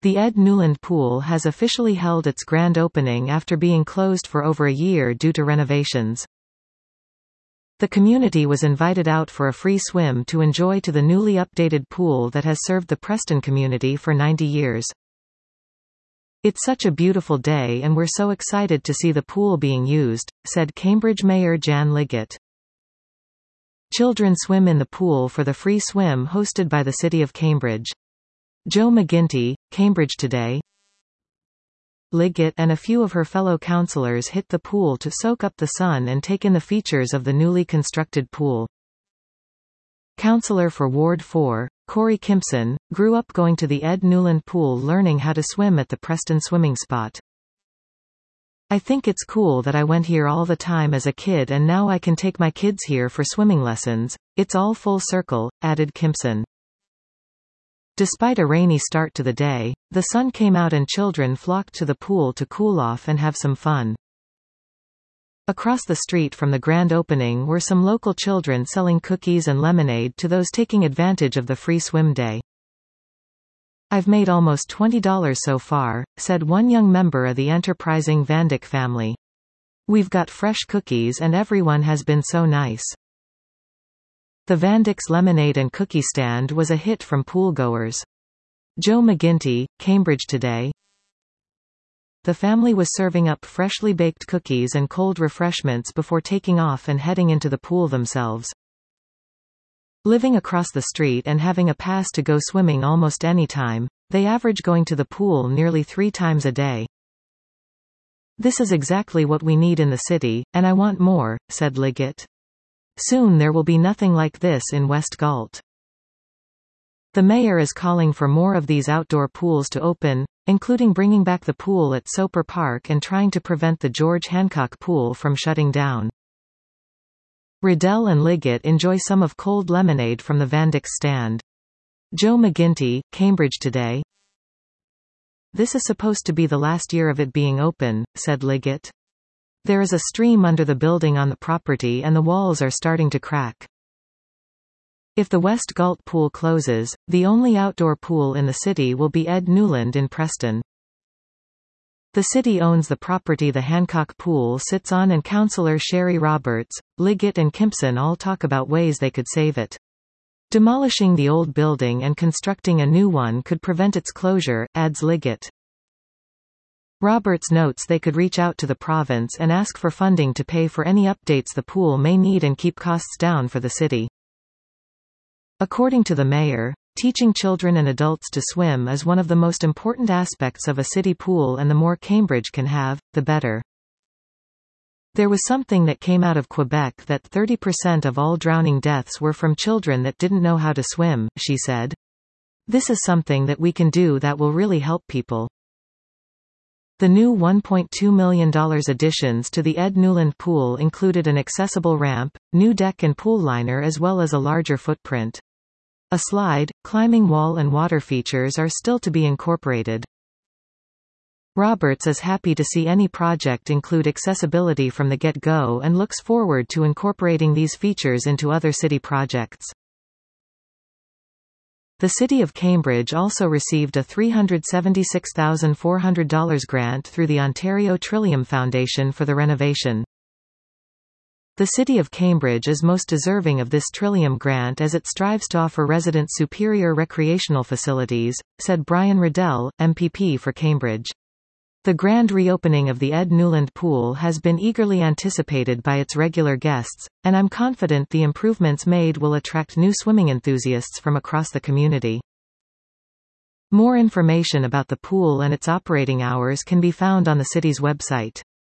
The Ed Newland Pool has officially held its grand opening after being closed for over a year due to renovations. The community was invited out for a free swim to enjoy the newly updated pool that has served the Preston community for 90 years. "It's such a beautiful day and we're so excited to see the pool being used," said Cambridge Mayor Jan Liggett. Children swim in the pool for the free swim hosted by the City of Cambridge. Jo McGinty, Cambridge Today. Liggett and a few of her fellow councillors hit the pool to soak up the sun and take in the features of the newly constructed pool. Councillor for Ward 4, Corey Kimpson, grew up going to the Ed Newland Pool learning how to swim at the Preston swimming spot. "I think it's cool that I went here all the time as a kid and now I can take my kids here for swimming lessons. It's all full circle," added Kimpson. Despite a rainy start to the day, the sun came out and children flocked to the pool to cool off and have some fun. Across the street from the grand opening were some local children selling cookies and lemonade to those taking advantage of the free swim day. "I've made almost $20 so far," said one young member of the enterprising Vandyck family. "We've got fresh cookies and everyone has been so nice." The Vandyck's lemonade and cookie stand was a hit from poolgoers. Jo McGinty, Cambridge Today. The family was serving up freshly baked cookies and cold refreshments before taking off and heading into the pool themselves. Living across the street and having a pass to go swimming almost any time, they average going to the pool nearly 3 times a day. "This is exactly what we need in the city, and I want more," said Liggett. "Soon there will be nothing like this in West Galt." The mayor is calling for more of these outdoor pools to open, including bringing back the pool at Soper Park and trying to prevent the George Hancock Pool from shutting down. Riddell and Liggett enjoy some of cold lemonade from the Vandyck stand. Jo McGinty, Cambridge Today. "This is supposed to be the last year of it being open," said Liggett. "There is a stream under the building on the property and the walls are starting to crack." If the West Galt Pool closes, the only outdoor pool in the city will be Ed Newland in Preston. The city owns the property the Hancock Pool sits on and Councillor Sherry Roberts, Liggett and Kimpson all talk about ways they could save it. Demolishing the old building and constructing a new one could prevent its closure, adds Liggett. Roberts notes they could reach out to the province and ask for funding to pay for any updates the pool may need and keep costs down for the city. According to the mayor, teaching children and adults to swim is one of the most important aspects of a city pool, and the more Cambridge can have, the better. "There was something that came out of Quebec that 30% of all drowning deaths were from children that didn't know how to swim," she said. "This is something that we can do that will really help people." The new $1.2 million additions to the Ed Newland Pool included an accessible ramp, new deck and pool liner as well as a larger footprint. A slide, climbing wall and water features are still to be incorporated. Roberts is happy to see any project include accessibility from the get-go and looks forward to incorporating these features into other city projects. The City of Cambridge also received a $376,400 grant through the Ontario Trillium Foundation for the renovation. The City of Cambridge is most deserving of this Trillium grant as it strives to offer residents superior recreational facilities, said Brian Riddell, MPP for Cambridge. The grand reopening of the Ed Newland Pool has been eagerly anticipated by its regular guests, and I'm confident the improvements made will attract new swimming enthusiasts from across the community. More information about the pool and its operating hours can be found on the city's website.